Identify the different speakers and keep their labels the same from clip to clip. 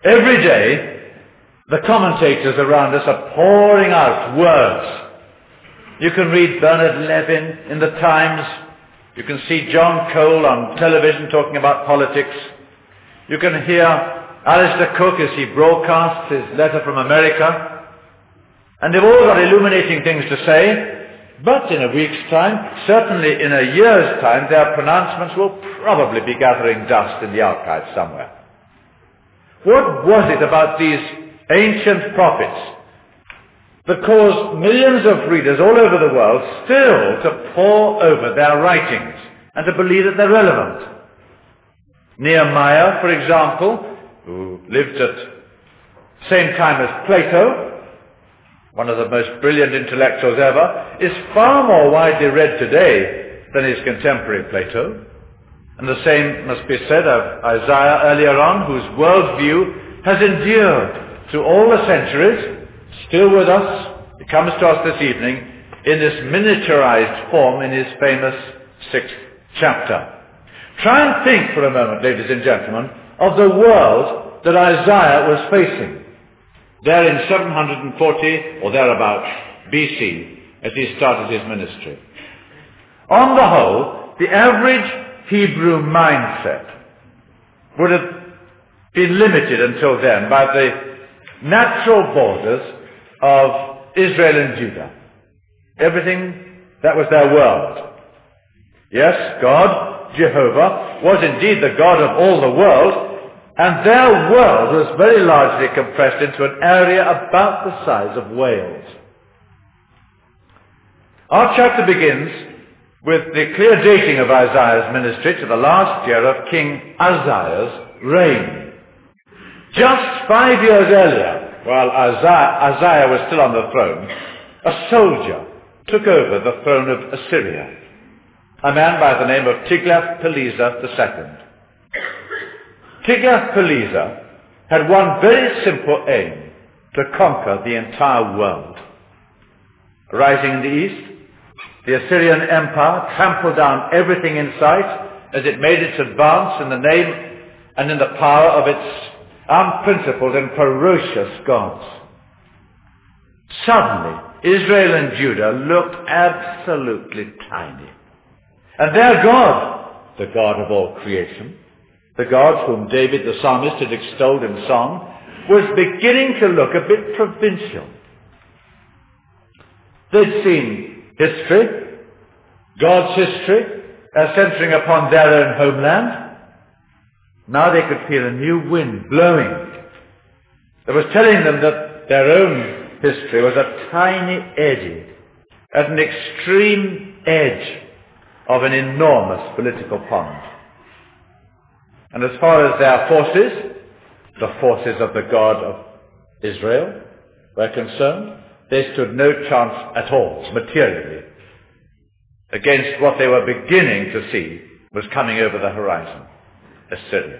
Speaker 1: Every day, the commentators around us are pouring out words. You can read Bernard Levin in the Times. You can see John Cole on television talking about politics. You can hear Alistair Cook as he broadcasts his letter from America. And they've all got illuminating things to say. But in a week's time, certainly in a year's time, their pronouncements will probably be gathering dust in the archives somewhere. What was it about these ancient prophets that caused millions of readers all over the world still to pore over their writings and to believe that they're relevant? Nehemiah, for example, who lived at the same time as Plato, one of the most brilliant intellectuals ever, is far more widely read today than his contemporary Plato. And the same must be said of Isaiah earlier on, whose worldview has endured through all the centuries, still with us. It comes to us this evening in this miniaturized form in his famous 6th chapter. Try and think for a moment, ladies and gentlemen, of the world that Isaiah was facing there in 740 or thereabouts BC as he started his ministry. On the whole, the average Hebrew mindset would have been limited until then by the natural borders of Israel and Judah. Everything that was their world. Yes, God, Jehovah, was indeed the God of all the world, and their world was very largely compressed into an area about the size of Wales. Our chapter begins with the clear dating of Isaiah's ministry to the last year of King Uzziah's reign. Just 5 years earlier, while Uzziah was still on the throne, a soldier took over the throne of Assyria, a man by the name of Tiglath-Pileser II. Tiglath-Pileser had one very simple aim: to conquer the entire world. Rising in the east, the Assyrian Empire trampled down everything in sight as it made its advance in the name and in the power of its unprincipled and ferocious gods. Suddenly, Israel and Judah looked absolutely tiny. And their God, the God of all creation, the God whom David the psalmist had extolled in song, was beginning to look a bit provincial. They'd seen history, God's history, as centering upon their own homeland. Now they could feel a new wind blowing that was telling them that their own history was a tiny eddy at an extreme edge of an enormous political pond. And as far as their forces, the forces of the God of Israel, were concerned, they stood no chance at all, materially, against what they were beginning to see was coming over the horizon, Assyria.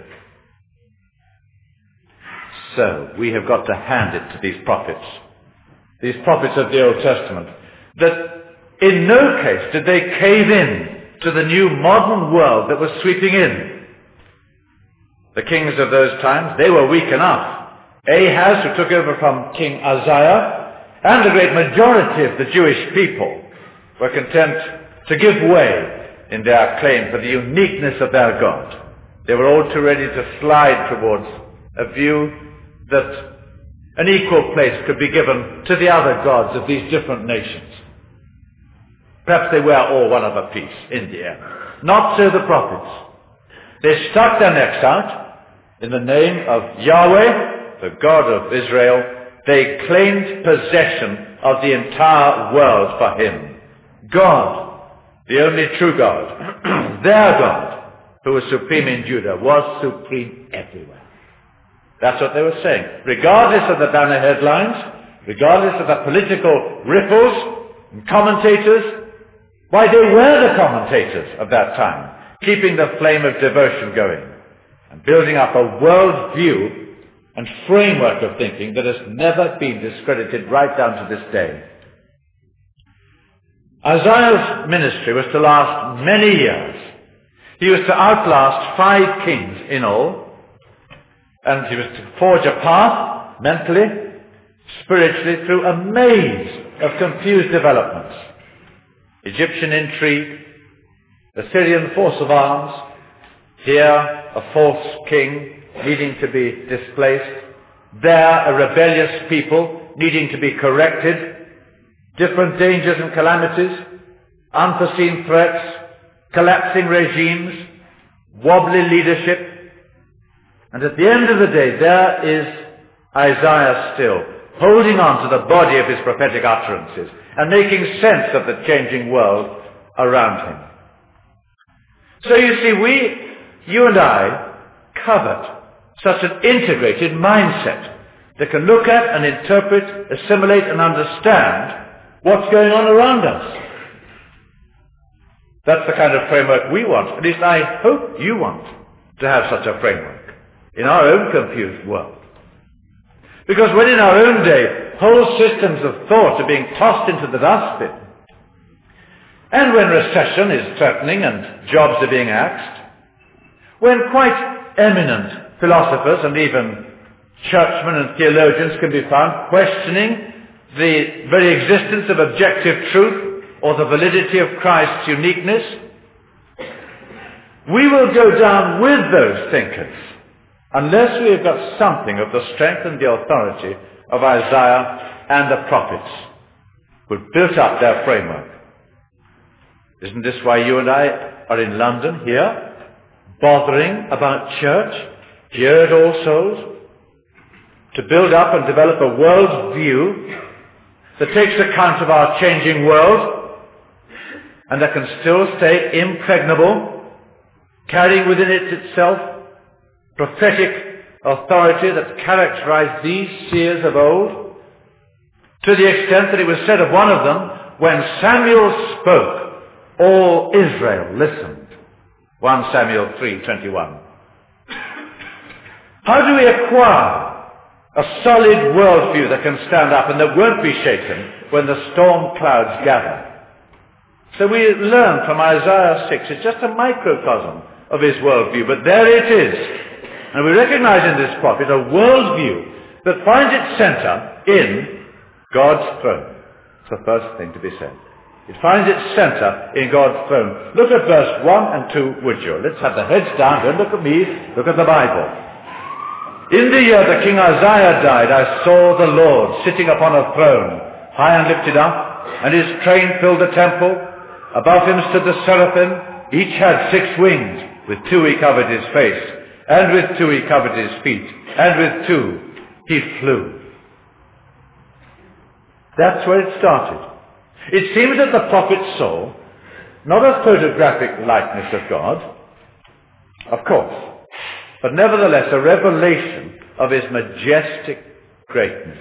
Speaker 1: So, we have got to hand it to these prophets of the Old Testament, that in no case did they cave in to the new modern world that was sweeping in. The kings of those times, they were weak enough. Ahaz, who took over from King Uzziah, and the great majority of the Jewish people were content to give way in their claim for the uniqueness of their God. They were all too ready to slide towards a view that an equal place could be given to the other gods of these different nations. Perhaps they were all one of a piece in the end. Not so the prophets. They stuck their necks out. In the name of Yahweh, the God of Israel, they claimed possession of the entire world for him. God, the only true God, their God, who was supreme in Judah, was supreme everywhere. That's what they were saying. Regardless of the banner headlines, regardless of the political ripples and commentators, why, they were the commentators of that time, keeping the flame of devotion going and building up a world view and framework of thinking that has never been discredited right down to this day. Isaiah's ministry was to last many years. He was to outlast 5 kings in all. And he was to forge a path, mentally, spiritually, through a maze of confused developments. Egyptian intrigue, Assyrian force of arms, here a false king needing to be displaced, there a rebellious people needing to be corrected, different dangers and calamities, unforeseen threats, collapsing regimes, wobbly leadership. And at the end of the day, there is Isaiah still, holding on to the body of his prophetic utterances and making sense of the changing world around him. So you see, you and I covet such an integrated mindset that can look at and interpret, assimilate and understand what's going on around us. That's the kind of framework we want. At least I hope you want to have such a framework in our own confused world. Because when in our own day whole systems of thought are being tossed into the dustbin, and when recession is threatening and jobs are being axed, when quite eminent philosophers and even churchmen and theologians can be found questioning the very existence of objective truth or the validity of Christ's uniqueness, we will go down with those thinkers unless we have got something of the strength and the authority of Isaiah and the prophets who built up their framework. Isn't this why you and I are in London here, bothering about church, here at All Souls, to build up and develop a world view that takes account of our changing world and that can still stay impregnable, carrying within it itself prophetic authority that characterized these seers of old, to the extent that it was said of one of them, when Samuel spoke, all Israel listened. 1 Samuel 3:21. How do we acquire a solid worldview that can stand up and that won't be shaken when the storm clouds gather? So we learn from Isaiah 6, it's just a microcosm of his worldview, but there it is. And we recognize in this prophet a worldview that finds its center in God's throne. It's the first thing to be said. It finds its center in God's throne. Look at verse 1 and 2, would you? Let's have the heads down. Don't look at me. Look at the Bible. In the year that King Isaiah died, I saw the Lord sitting upon a throne, high and lifted up, and his train filled the temple. Above him stood the seraphim. Each had 6 wings. With 2 he covered his face, and with 2 he covered his feet, and with 2 he flew. That's where it started. It seems that the prophet saw not a photographic likeness of God, of course, but nevertheless a revelation of his majestic greatness.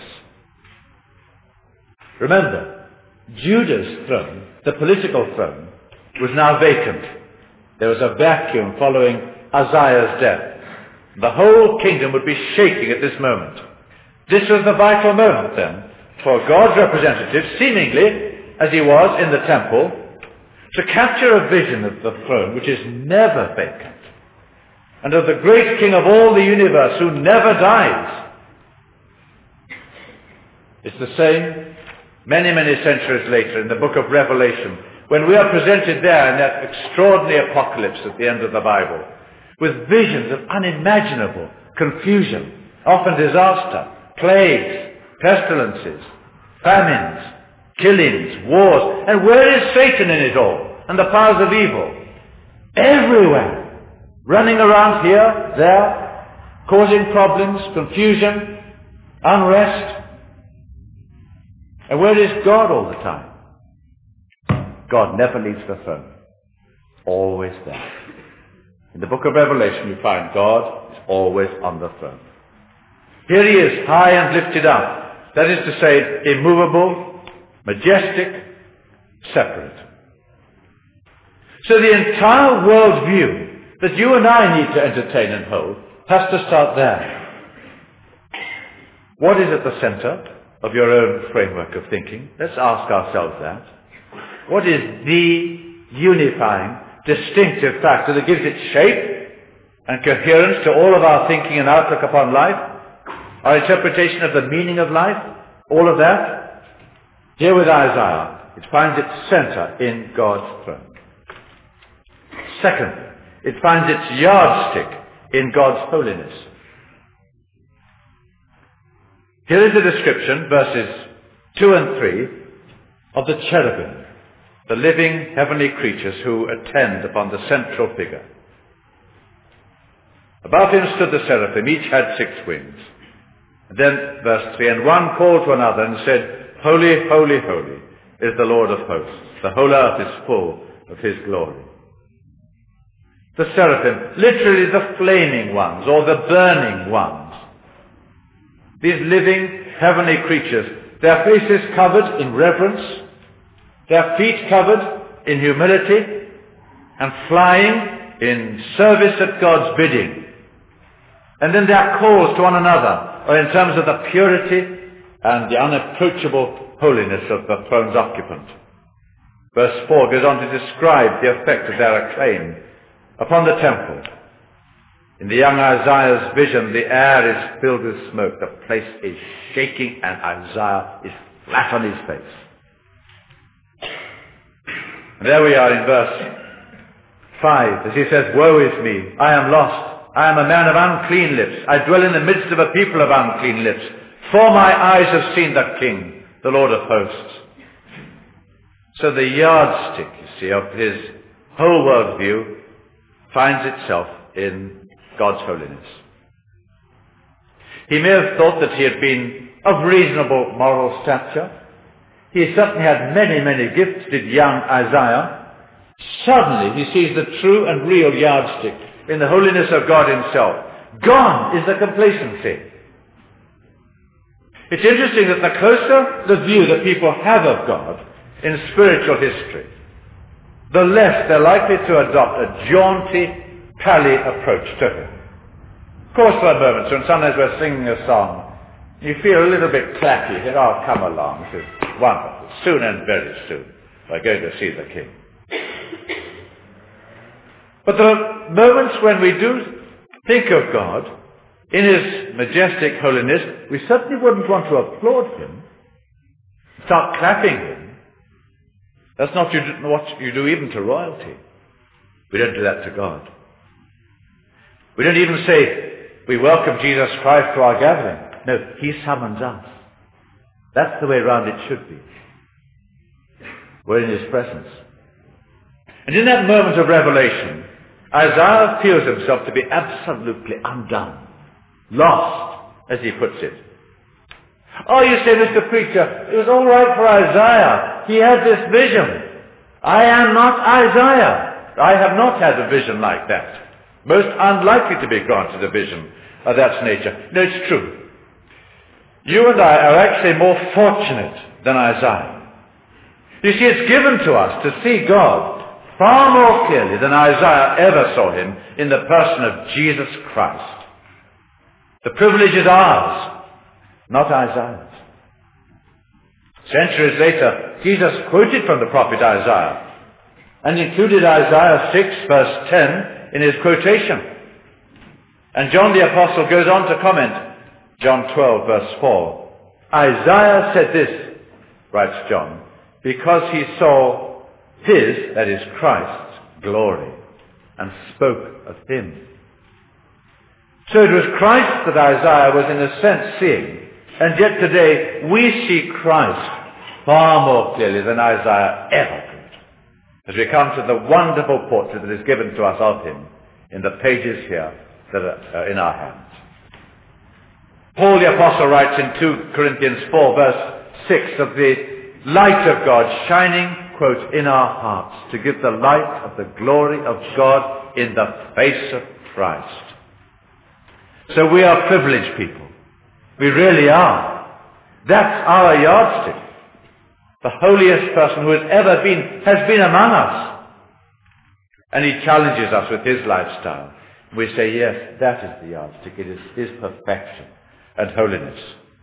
Speaker 1: Remember, Judah's throne, the political throne, was now vacant. There was a vacuum following Uzziah's death. The whole kingdom would be shaking at this moment. This was the vital moment then for God's representative, seemingly as he was in the temple, to capture a vision of the throne which is never vacant, and of the great King of all the universe who never dies. It's the same many, many centuries later in the book of Revelation, when we are presented there in that extraordinary apocalypse at the end of the Bible, with visions of unimaginable confusion, often disaster, plagues, pestilences, famines, killings, wars. And where is Satan in it all? And the powers of evil? Everywhere. Running around here, there, causing problems, confusion, unrest. And where is God all the time? God never leaves the throne. Always there. In the book of Revelation you find God is always on the throne. Here he is, high and lifted up. That is to say, immovable, majestic, separate. So the entire worldview that you and I need to entertain and hold has to start there. What is at the center of your own framework of thinking? Let's ask ourselves that. What is the unifying, distinctive factor that gives it shape and coherence to all of our thinking and outlook upon life, our interpretation of the meaning of life, all of that. Here with Isaiah, it finds its center in God's throne. Second, it finds its yardstick in God's holiness. Here is a description, verses 2 and 3, of the cherubim, the living heavenly creatures who attend upon the central figure. Above him stood the seraphim, each had 6 wings. And then, verse 3, and one called to another and said, Holy, holy, holy is the Lord of hosts. The whole earth is full of his glory. The seraphim, literally the flaming ones, or the burning ones. These living heavenly creatures, their faces covered in reverence, their feet covered in humility, and flying in service at God's bidding. And then their calls to one another are in terms of the purity and the unapproachable holiness of the throne's occupant. Verse 4 goes on to describe the effect of their acclaim upon the temple. In the young Isaiah's vision, the air is filled with smoke. The place is shaking and Isaiah is flat on his face. And there we are in verse 5, as he says, Woe is me, I am lost. I am a man of unclean lips. I dwell in the midst of a people of unclean lips. For my eyes have seen the King, the Lord of hosts. So the yardstick, you see, of his whole worldview finds itself in God's holiness. He may have thought that he had been of reasonable moral stature. He certainly had many, many gifts, did young Isaiah. Suddenly he sees the true and real yardstick in the holiness of God himself. Gone is the complacency. It's interesting that the closer the view that people have of God in spiritual history, the less they're likely to adopt a jaunty, pally approach to him. Of course, there are moments when sometimes we're singing a song, you feel a little bit clappy, you think, oh, come along, this is wonderful. Soon and very soon, we're going to see the King. But there are moments when we do think of God in his majestic holiness, we certainly wouldn't want to applaud him, start clapping him. That's not what you do even to royalty. We don't do that to God. We don't even say, we welcome Jesus Christ to our gathering. No, he summons us. That's the way round it should be. We're in his presence. And in that moment of revelation, Isaiah feels himself to be absolutely undone, lost, as he puts it. Oh, you say, Mr. Preacher, it was all right for Isaiah. He had this vision. I am not Isaiah. I have not had a vision like that. Most unlikely to be granted a vision of that nature. No, it's true. You and I are actually more fortunate than Isaiah. You see, it's given to us to see God far more clearly than Isaiah ever saw him in the person of Jesus Christ. The privilege is ours, not Isaiah's. Centuries later, Jesus quoted from the prophet Isaiah and included Isaiah 6 verse 10 in his quotation. And John the Apostle goes on to comment, John 12 verse 4, Isaiah said this, writes John, because he saw his, that is Christ's, glory, and spoke of him. So it was Christ that Isaiah was in a sense seeing, and yet today we see Christ far more clearly than Isaiah ever could, as we come to the wonderful portrait that is given to us of him in the pages here that are in our hands. Paul the Apostle writes in 2 Corinthians 4 verse 6 of the light of God shining, quote, in our hearts to give the light of the glory of God in the face of Christ. So we are privileged people. We really are. That's our yardstick. The holiest person who has ever been, has been among us. And he challenges us with his lifestyle. We say, yes, that is the yardstick. It is his perfection and holiness.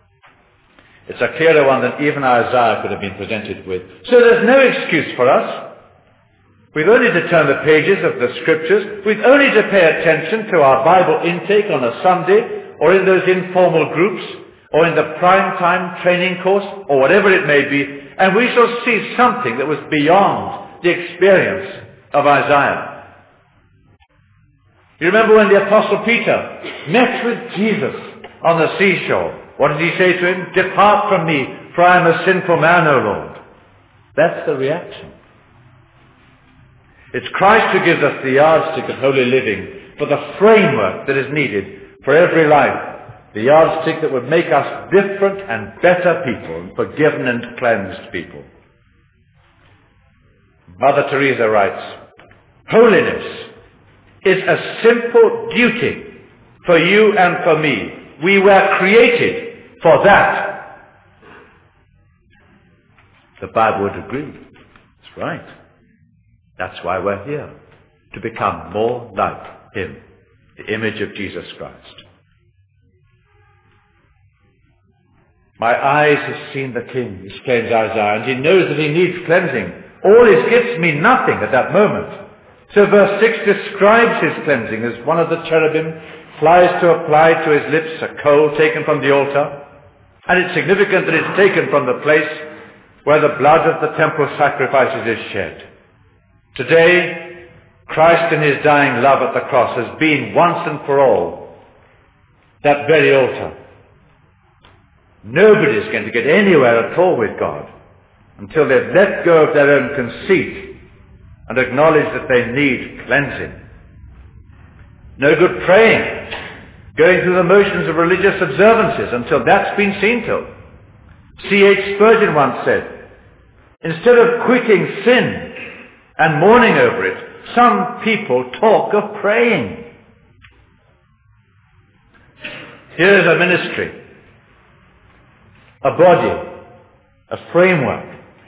Speaker 1: It's a clearer one than even Isaiah could have been presented with. So there's no excuse for us. We've only to turn the pages of the Scriptures. We've only to pay attention to our Bible intake on a Sunday, or in those informal groups, or in the prime time training course, or whatever it may be, and we shall see something that was beyond the experience of Isaiah. You remember when the Apostle Peter met with Jesus on the seashore. What did he say to him? "Depart from me, for I am a sinful man, O Lord." That's the reaction. It's Christ who gives us the yardstick of holy living for the framework that is needed for every life. The yardstick that would make us different and better people, forgiven and cleansed people. Mother Teresa writes, "Holiness is a simple duty for you and for me. We were created for that." The Bible would agree. That's right. That's why we're here, to become more like Him, the image of Jesus Christ. "My eyes have seen the King," exclaims Isaiah, and he knows that he needs cleansing. All his gifts mean nothing at that moment. So verse 6 describes his cleansing as one of the cherubim flies to apply to his lips a coal taken from the altar. And it's significant that it's taken from the place where the blood of the temple sacrifices is shed. Today, Christ in his dying love at the cross has been once and for all that very altar. Nobody's going to get anywhere at all with God until they've let go of their own conceit and acknowledge that they need cleansing. No good praying, going through the motions of religious observances until that's been seen to. C.H. Spurgeon once said, "Instead of quitting sin and mourning over it, some people talk of praying." Here's a ministry, a body, a framework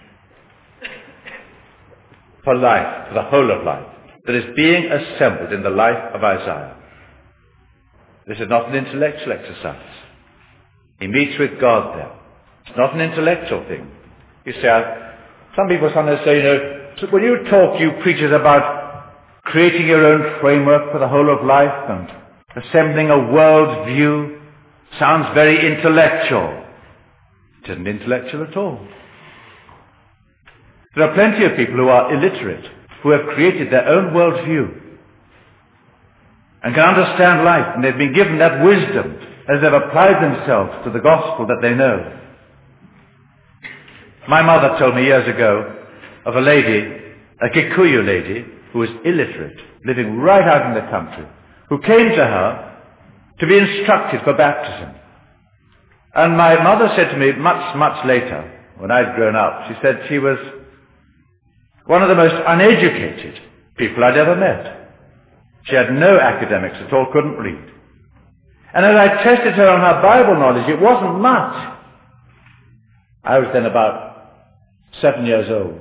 Speaker 1: for life, for the whole of life, that is being assembled in the life of Isaiah. This is not an intellectual exercise. He meets with God there. It's not an intellectual thing. You see, some people sometimes say, when you talk, you preachers, about creating your own framework for the whole of life and assembling a world view, sounds very intellectual. It isn't intellectual at all. There are plenty of people who are illiterate, who have created their own world view and can understand life, and they've been given that wisdom as they've applied themselves to the gospel that they know. My mother told me years ago of a lady, a Kikuyu lady, who was illiterate, living right out in the country, who came to her to be instructed for baptism. And my mother said to me much, much later, when I'd grown up, she said she was one of the most uneducated people I'd ever met. She had no academics at all, couldn't read. And as I tested her on her Bible knowledge, it wasn't much. I was then about 7 years old.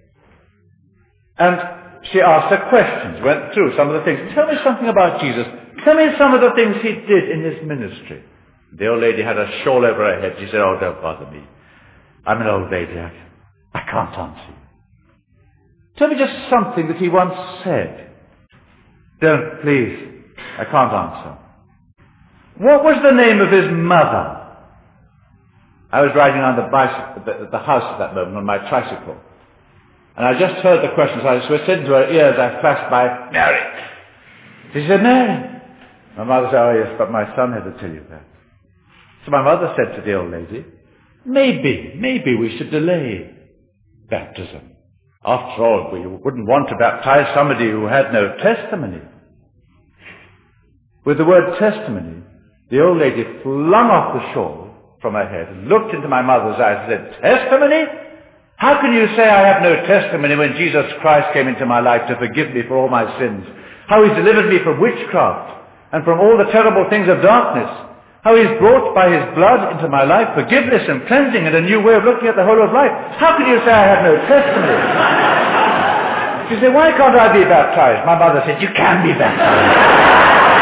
Speaker 1: And she asked her questions, went through some of the things. "Tell me something about Jesus. Tell me some of the things he did in his ministry." The old lady had a shawl over her head. She said, "Oh, don't bother me. I'm an old lady. I can't answer you. Tell me just something that he once said." "Don't, please. I can't answer." "What was the name of his mother?" I was riding on the house at that moment on my tricycle. And I just heard the questions. I was listening to her ears. I flashed by, "Mary." She said, "Mary." My mother said, "Oh yes, but my son had to tell you that." So my mother said to the old lady, maybe we should delay baptism. After all, we wouldn't want to baptize somebody who had no testimony. With the word testimony, the old lady flung off the shawl from her head and looked into my mother's eyes and said, "Testimony? How can you say I have no testimony when Jesus Christ came into my life to forgive me for all my sins? How he's delivered me from witchcraft and from all the terrible things of darkness. How he's brought by his blood into my life forgiveness and cleansing and a new way of looking at the whole of life. How can you say I have no testimony?" She said, "Why can't I be baptized?" My mother said, "You can be baptized."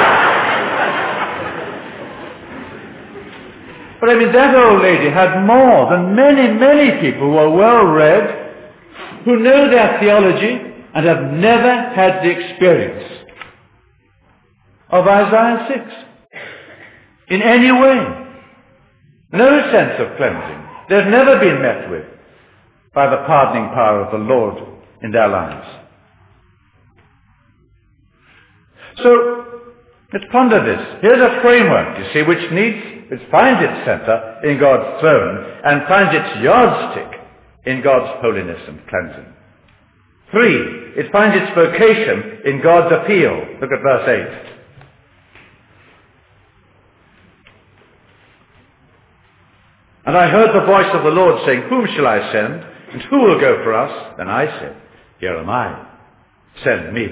Speaker 1: But I mean, that old lady had more than many, many people who are well read, who know their theology, and have never had the experience of Isaiah 6 in any way. No sense of cleansing. They've never been met with by the pardoning power of the Lord in their lives. So, let's ponder this. Here's a framework, you see, which finds its center in God's throne and finds its yardstick in God's holiness and cleansing. 3, it finds its vocation in God's appeal. Look at verse 8. And I heard the voice of the Lord saying, whom shall I send? And who will go for us? Then I said, here am I. Send me.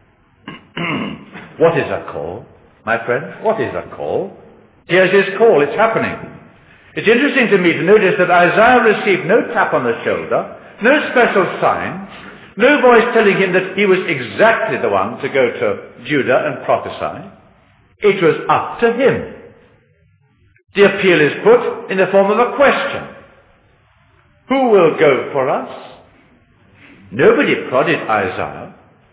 Speaker 1: What is a call, my friend? What is a call? Here's his call. It's happening. It's interesting to me to notice that Isaiah received no tap on the shoulder, no special sign, no voice telling him that he was exactly the one to go to Judah and prophesy. It was up to him. The appeal is put in the form of a question. Who will go for us? Nobody prodded Isaiah.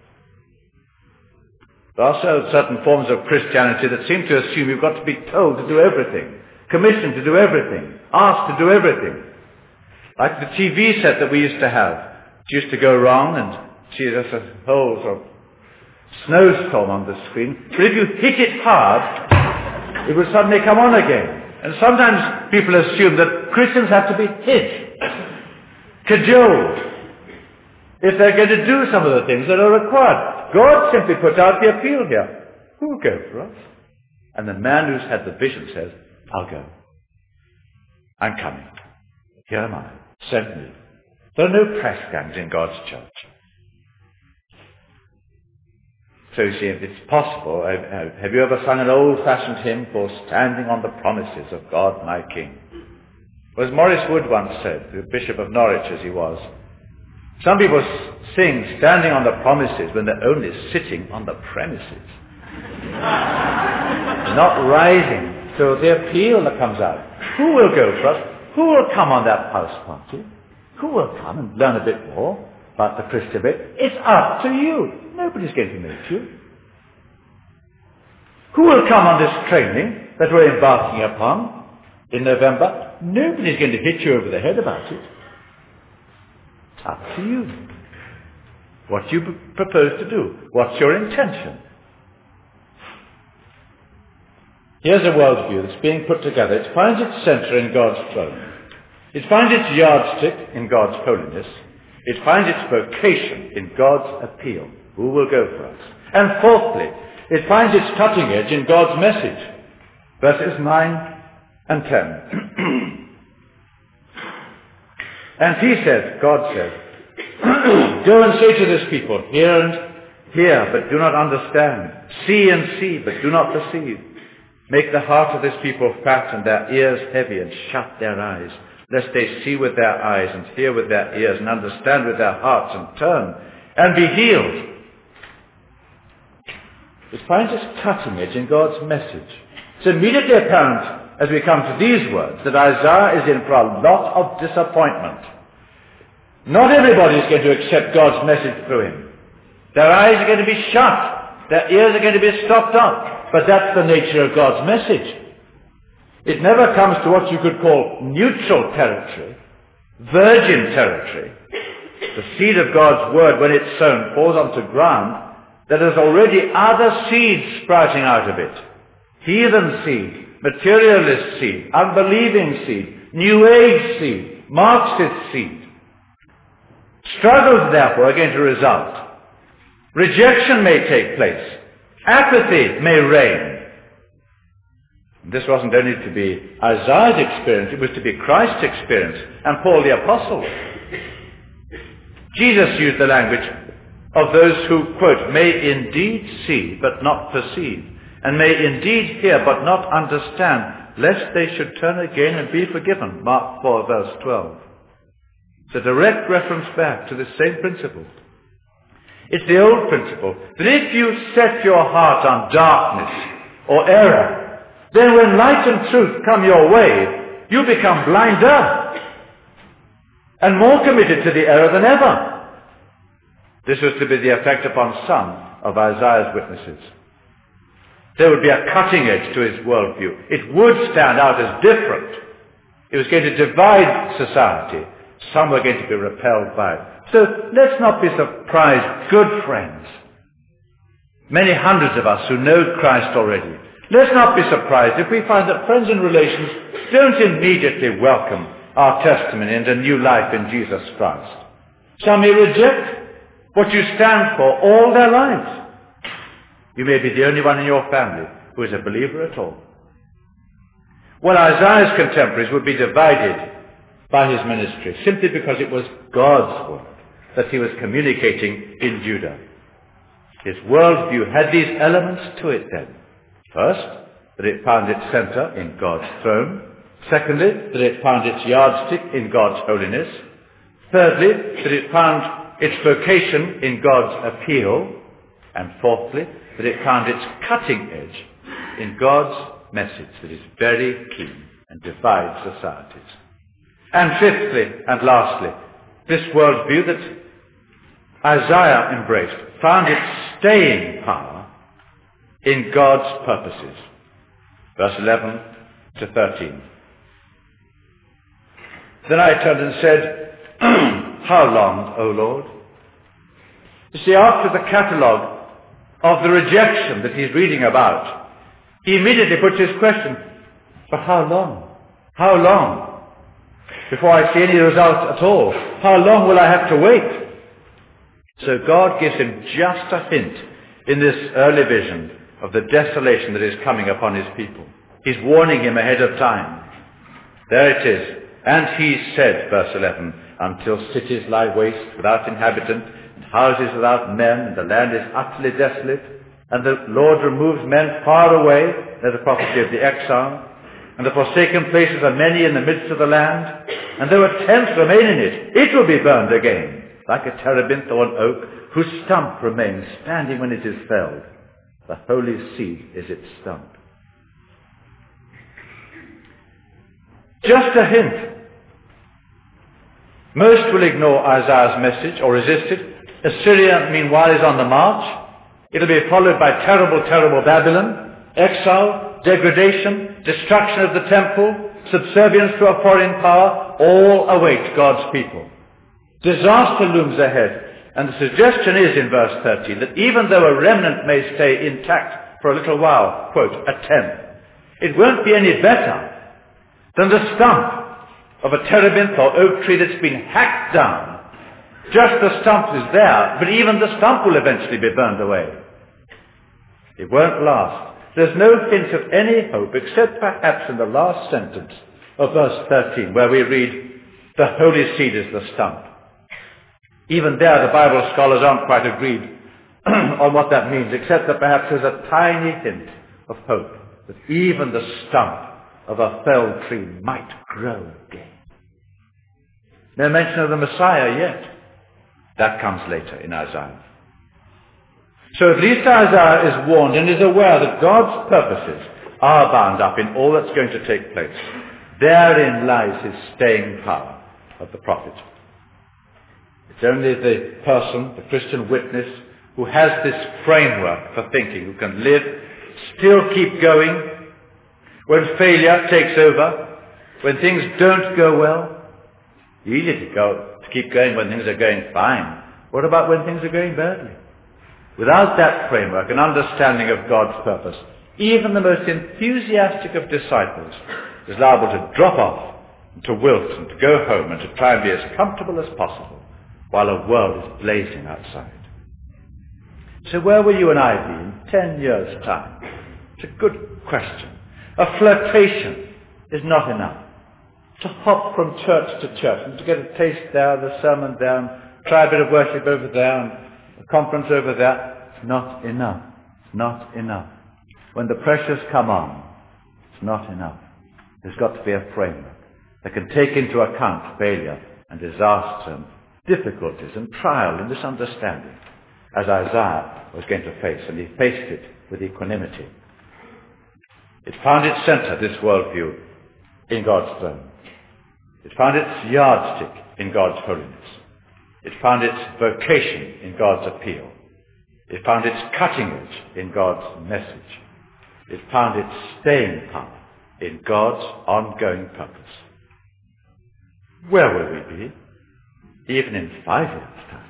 Speaker 1: There are certain forms of Christianity that seem to assume you've got to be told to do everything, commissioned to do everything, asked to do everything. Like the TV set that we used to have. It used to go wrong and see there's a whole sort of snowstorm on the screen. But if you hit it hard, it would suddenly come on again. And sometimes people assume that Christians have to be hit, cajoled, if they're going to do some of the things that are required. God simply puts out the appeal here. Who will go for us? And the man who's had the vision says, I'll go. I'm coming. Here am I. Send me. There are no press gangs in God's church. So you see, if it's possible, have you ever sung an old-fashioned hymn called Standing on the Promises of God my King? Or as Morris Wood once said, the Bishop of Norwich as he was, some people sing Standing on the Promises when they're only sitting on the premises. Not rising. So the appeal that comes out. Who will go for us? Who will come on that house party? Who will come and learn a bit more about the Christian faith? It's up to you. Nobody's going to make you. Who will come on this training that we're embarking upon in November? Nobody's going to hit you over the head about it. It's up to you. What you propose to do. What's your intention? Here's a worldview that's being put together. It finds its center in God's throne. It finds its yardstick in God's holiness. It finds its vocation in God's appeal. Who will go for us? And fourthly, it finds its cutting edge in God's message. Verses 9 and 10. And he said, God said, go and say to this people, hear and hear, but do not understand. See and see, but do not perceive. Make the heart of this people fat and their ears heavy, and shut their eyes, lest they see with their eyes and hear with their ears and understand with their hearts and turn and be healed. It finds its cutting edge in God's message. It's immediately apparent as we come to these words that Isaiah is in for a lot of disappointment. Not everybody is going to accept God's message through him. Their eyes are going to be shut. Their ears are going to be stopped up. But that's the nature of God's message. It never comes to what you could call neutral territory, virgin territory. The seed of God's word, when it's sown, falls onto ground that has already other seeds sprouting out of it. Heathen seed, materialist seed, unbelieving seed, New Age seed, Marxist seed. Struggles, therefore, are going to result. Rejection may take place. Apathy may reign. This wasn't only to be Isaiah's experience, it was to be Christ's experience, and Paul the Apostle. Jesus used the language of those who, quote, may indeed see, but not perceive, and may indeed hear, but not understand, lest they should turn again and be forgiven. Mark 4, verse 12. It's a direct reference back to the same principle. It's the old principle that if you set your heart on darkness or error, then when light and truth come your way, you become blinder and more committed to the error than ever. This was to be the effect upon some of Isaiah's witnesses. There would be a cutting edge to his worldview. It would stand out as different. It was going to divide society. Some were going to be repelled by it. So let's not be surprised, good friends. Many hundreds of us who know Christ already. Let's not be surprised if we find that friends and relations don't immediately welcome our testimony and a new life in Jesus Christ. Some may reject what you stand for all their lives. You may be the only one in your family who is a believer at all. Well, Isaiah's contemporaries would be divided by his ministry simply because it was God's word that he was communicating in Judah. His worldview had these elements to it then. First, that it found its center in God's throne. Secondly, that it found its yardstick in God's holiness. Thirdly, that it found its vocation in God's appeal. And fourthly, that it found its cutting edge in God's message that is very keen and divides societies. And fifthly and lastly, this worldview that Isaiah embraced found its staying power in God's purposes. Verse 11 to 13. Then I turned and said, how long, O Lord? You see, after the catalogue of the rejection that he's reading about, he immediately puts his question, but how long? How long? Before I see any result at all, how long will I have to wait? So God gives him just a hint in this early vision of the desolation that is coming upon his people. He's warning him ahead of time. There it is. And he said, verse 11, until cities lie waste without inhabitant, and houses without men, and the land is utterly desolate, and the Lord removes men far away, they're the property of the exile, and the forsaken places are many in the midst of the land, and though a tenth remain in it, it will be burned again, like a terebinth or an oak, whose stump remains standing when it is felled. The holy seed is its stump. Just a hint. Most will ignore Isaiah's message or resist it. Assyria, meanwhile, is on the march. It'll be followed by terrible, terrible Babylon, exile, degradation, destruction of the temple, subservience to a foreign power, all await God's people. Disaster looms ahead, and the suggestion is in verse 13 that even though a remnant may stay intact for a little while, quote, a tenth, it won't be any better than the stump of a terebinth or oak tree that's been hacked down. Just the stump is there, but even the stump will eventually be burned away. It won't last. There's no hint of any hope except perhaps in the last sentence of verse 13 where we read, the holy seed is the stump. Even there the Bible scholars aren't quite agreed on what that means, except that perhaps there's a tiny hint of hope that even the stump of a felled tree might grow again. No mention of the Messiah yet. That comes later in Isaiah. So at least Isaiah is warned and is aware that God's purposes are bound up in all that's going to take place. Therein lies his staying power of the prophet. It's only the person, the Christian witness, who has this framework for thinking, who can live, still keep going, when failure takes over, when things don't go well. Easy to keep going when things are going fine. What about when things are going badly? Without that framework and understanding of God's purpose, even the most enthusiastic of disciples is liable to drop off, and to wilt, and to go home, and to try and be as comfortable as possible while a world is blazing outside. So where will you and I be in 10 years' time? It's a good question. A flirtation is not enough. To hop from church to church and to get a taste there, the sermon there, and try a bit of worship over there, and a conference over there, it's not enough. It's not enough. When the pressures come on, it's not enough. There's got to be a framework that can take into account failure and disaster and difficulties and trial and misunderstanding, as Isaiah was going to face, and he faced it with equanimity. It found its center, this worldview, in God's throne. It found its yardstick in God's holiness. It found its vocation in God's appeal. It found its cutting edge in God's message. It found its staying power in God's ongoing purpose. Where will we be, even in 5 years' time?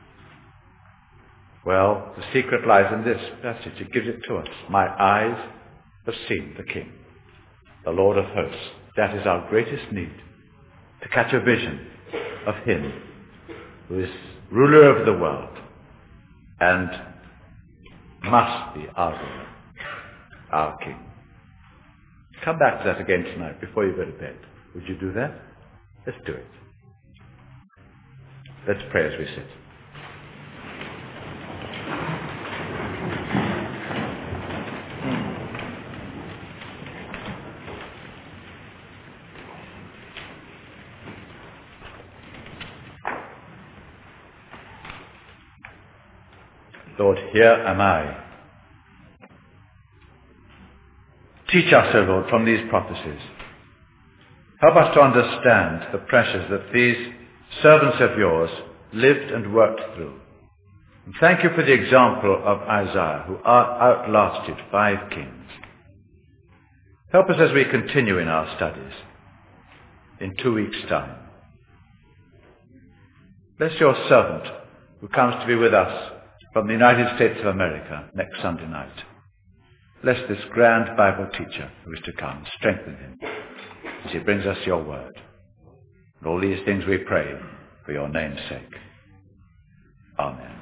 Speaker 1: Well, the secret lies in this passage. It gives it to us. My eyes have seen the King, the Lord of hosts. That is our greatest need, to catch a vision of him who is ruler of the world and must be our ruler, our King. Come back to that again tonight before you go to bed. Would you do that? Let's do it. Let's pray as we sit. Lord, here am I. Teach us, O Lord, from these prophecies. Help us to understand the pressures that these servants of yours lived and worked through. And thank you for the example of Isaiah, who outlasted 5 kings. Help us as we continue in our studies in 2 weeks' time. Bless your servant who comes to be with us from the United States of America next Sunday night. Bless this grand Bible teacher who is to come. Strengthen him as he brings us your word. And all these things we pray for your name's sake. Amen.